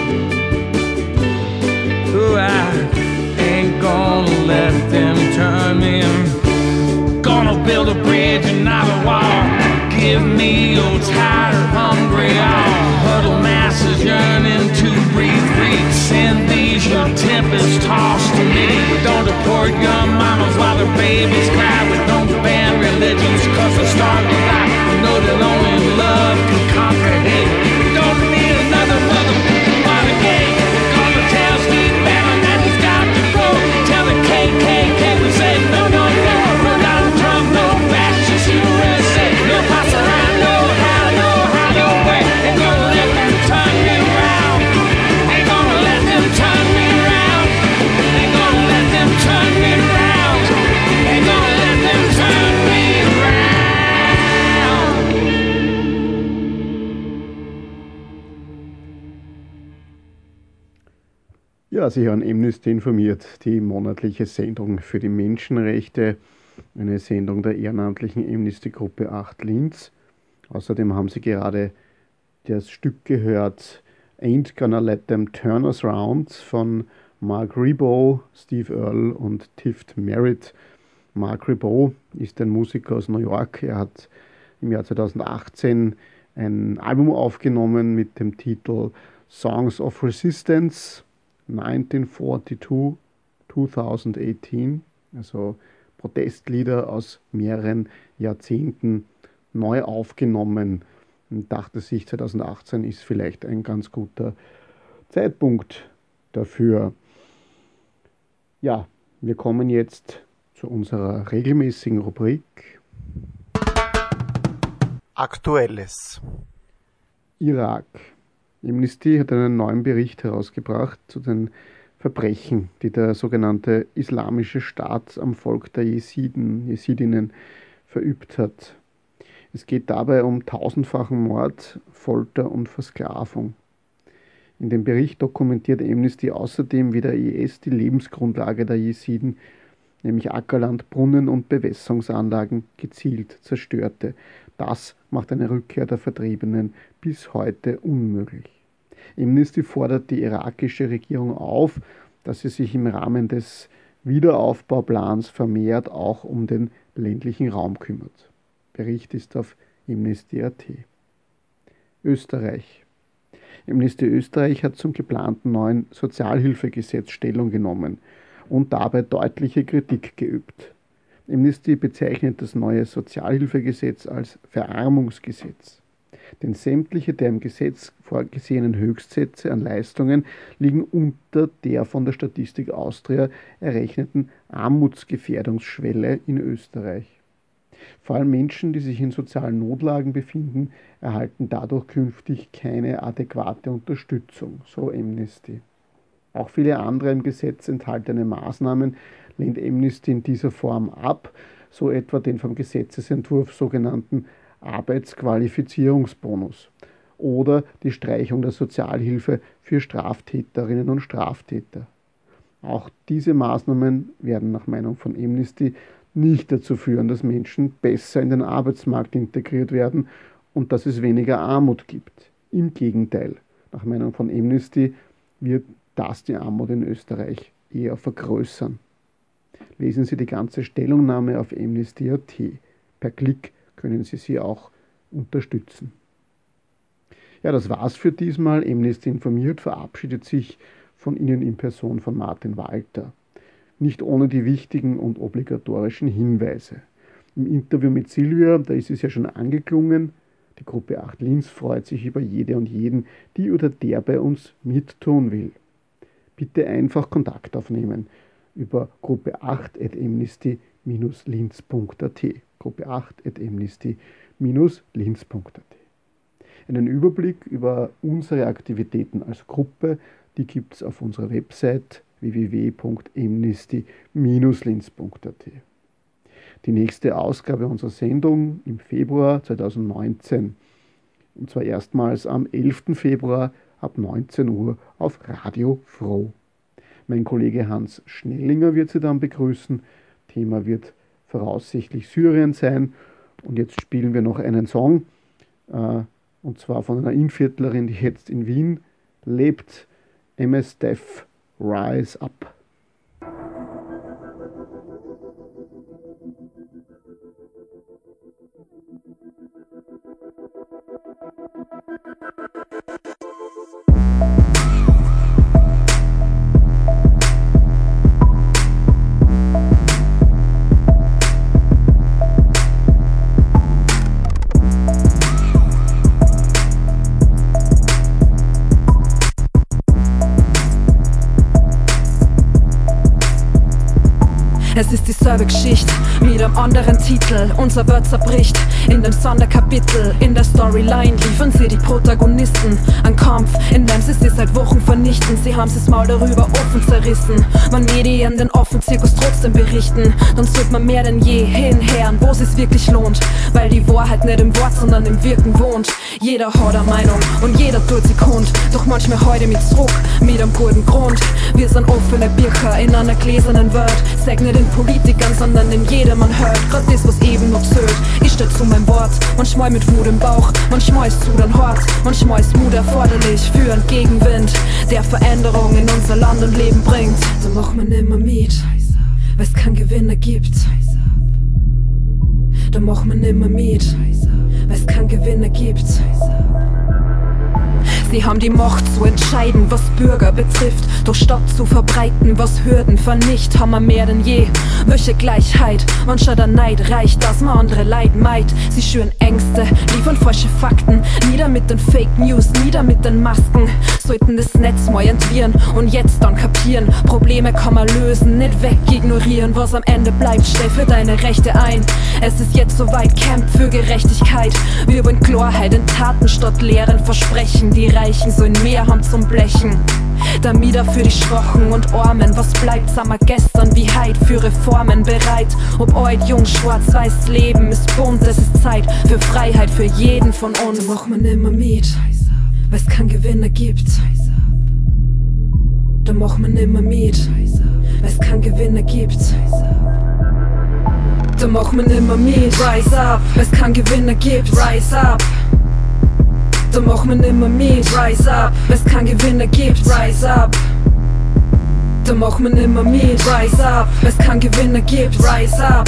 Ooh, I ain't gonna let them turn me around. Gonna build a bridge and not a wall. Give me your tired, hungry all. Huddle masses yearning to breathe free. Send these your tempests tossed to me. Don't deport young mamas while their babies cry. We don't ban religions 'cause they're starting to die. We know that only love can conquer hate. We don't need another mother Watergate. We're gonna tell Steve Bannon that he's got to go. Tell the K K K we say no, no, no. No Donald Trump, no fascist U S A. No pass around, no how, no how, no way. Ain't gonna let them turn me around. Ain't gonna let them turn me around. Ain't gonna let them turn me around. Ain't gonna let them turn me around. Ja, Sie hören Amnesty informiert, die monatliche Sendung für die Menschenrechte, eine Sendung der ehrenamtlichen Amnesty-Gruppe acht Linz. Außerdem haben Sie gerade das Stück gehört Ain't Gonna Let Them Turn Us Round von Mark Ribot, Steve Earle und Tift Merritt. Mark Ribot ist ein Musiker aus New York. Er hat im Jahr zweitausendachtzehn ein Album aufgenommen mit dem Titel Songs of Resistance neunzehnhundertzweiundvierzig to zweitausendachtzehn, also Protestlieder aus mehreren Jahrzehnten neu aufgenommen, und dachte sich, zweitausendachtzehn ist vielleicht ein ganz guter Zeitpunkt dafür. Ja, wir kommen jetzt zu unserer regelmäßigen Rubrik Aktuelles. Irak. Amnesty hat einen neuen Bericht herausgebracht zu den Verbrechen, die der sogenannte Islamische Staat am Volk der Jesiden, Jesidinnen verübt hat. Es geht dabei um tausendfachen Mord, Folter und Versklavung. In dem Bericht dokumentiert Amnesty außerdem, wie der I S die Lebensgrundlage der Jesiden, nämlich Ackerland, Brunnen und Bewässerungsanlagen, gezielt zerstörte. Das macht eine Rückkehr der Vertriebenen bis heute unmöglich. Amnesty fordert die irakische Regierung auf, dass sie sich im Rahmen des Wiederaufbauplans vermehrt auch um den ländlichen Raum kümmert. Bericht ist auf Amnesty punkt at. Österreich. Amnesty Österreich hat zum geplanten neuen Sozialhilfegesetz Stellung genommen und dabei deutliche Kritik geübt. Amnesty bezeichnet das neue Sozialhilfegesetz als Verarmungsgesetz. Denn sämtliche der im Gesetz vorgesehenen Höchstsätze an Leistungen liegen unter der von der Statistik Austria errechneten Armutsgefährdungsschwelle in Österreich. Vor allem Menschen, die sich in sozialen Notlagen befinden, erhalten dadurch künftig keine adäquate Unterstützung, so Amnesty. Auch viele andere im Gesetz enthaltene Maßnahmen lehnt Amnesty in dieser Form ab, so etwa den vom Gesetzesentwurf sogenannten Arbeitsqualifizierungsbonus oder die Streichung der Sozialhilfe für Straftäterinnen und Straftäter. Auch diese Maßnahmen werden nach Meinung von Amnesty nicht dazu führen, dass Menschen besser in den Arbeitsmarkt integriert werden und dass es weniger Armut gibt. Im Gegenteil, nach Meinung von Amnesty wird das die Armut in Österreich eher vergrößern. Lesen Sie die ganze Stellungnahme auf Amnesty punkt at. Per Klick können Sie sie auch unterstützen. Ja, das war's für diesmal. Amnesty informiert verabschiedet sich von Ihnen in Person von Martin Walter. Nicht ohne die wichtigen und obligatorischen Hinweise. Im Interview mit Silvia, da ist es ja schon angeklungen, die Gruppe acht Linz freut sich über jede und jeden, die oder der bei uns mittun will. Bitte einfach Kontakt aufnehmen über gruppe acht at amnesty dash linz punkt at. gruppe acht at amnesty dash linz punkt at. Einen Überblick über unsere Aktivitäten als Gruppe, die gibt es auf unserer Website w w w punkt amnesty dash linz punkt at. Die nächste Ausgabe unserer Sendung im Februar zweitausendneunzehn. Und zwar erstmals am elften Februar ab neunzehn Uhr auf Radio Froh. Mein Kollege Hans Schnellinger wird Sie dann begrüßen. Thema wird voraussichtlich Syrien sein. Und jetzt spielen wir noch einen Song, äh, und zwar von einer Innviertlerin, die jetzt in Wien lebt, M S Def, Rise Up. Es ist dieselbe Geschichte mit einem anderen Titel. Unser Wort zerbricht in dem Sonderkapitel. In der Storyline liefern sie die Protagonisten. Ein Kampf, in dem sie sich seit Wochen vernichten. Sie haben das Maul darüber offen zerrissen. Wenn Medien den Offenzirkus trotzdem berichten, dann sollte man mehr denn je hinhören, wo es wirklich lohnt. Weil die Wahrheit nicht im Wort, sondern im Wirken wohnt. Jeder hat eine Meinung und jeder tut sie kund. Doch manchmal heute mit Druck, mit einem guten Grund. Wir sind offene Birker in einer gläsernen Welt. Sag nicht den Politikern, sondern den jedermann hört. Grad das, was eben noch zählt, ich steh zu meinem Wort. Manchmal mit Wut im Bauch, manchmal ist zu dann hart. Manchmal ist Mut erforderlich für einen Gegenwind, der Veränderung in unser Land und Leben bringt. Da macht man nimmer mit, weil's keinen Gewinner gibt. Da macht man nimmer mit, weil's keinen Gewinner gibt. Sie haben die Macht zu entscheiden, was Bürger betrifft. Doch statt zu verbreiten, was Hürden vernicht, haben wir mehr denn je. Welche Gleichheit, mancher der Neid reicht, dass man andere Leid meid. Sie schüren Ängste, liefern falsche Fakten. Nieder mit den Fake News, nieder mit den Masken. Sollten das Netz mal entwirren und jetzt dann kapieren. Probleme kann man lösen, nicht wegignorieren. Was am Ende bleibt, stell für deine Rechte ein. Es ist jetzt soweit, Camp für Gerechtigkeit. Wir wollen Klarheit in Taten statt leeren Versprechen. Die Reichen sollen mehr haben zum Blechen. Damit er für die Schwachen und Armen, was bleibt, sind wir gestern wie heut für Reformen bereit. Ob alt, jung, schwarz, weiß, Leben ist bunt, es ist Zeit für Freiheit für jeden von uns. Da macht man nimmer mit, weil's keinen Gewinner gibt. Da macht man nimmer mit, weil's keinen Gewinner gibt. Da macht man nimmer mit, rise up, weil's keinen Gewinner gibt. Rise up. Da macht man nimmer mit, rise up, weil's keinen Gewinner gibt. Rise up. Da macht man nimmer mit, rise up, weil's keinen Gewinner gibt. Rise up.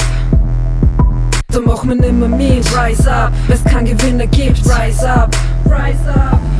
Da macht man nimmer mit, rise up, weil's keinen Gewinner gibt. Rise up, rise up.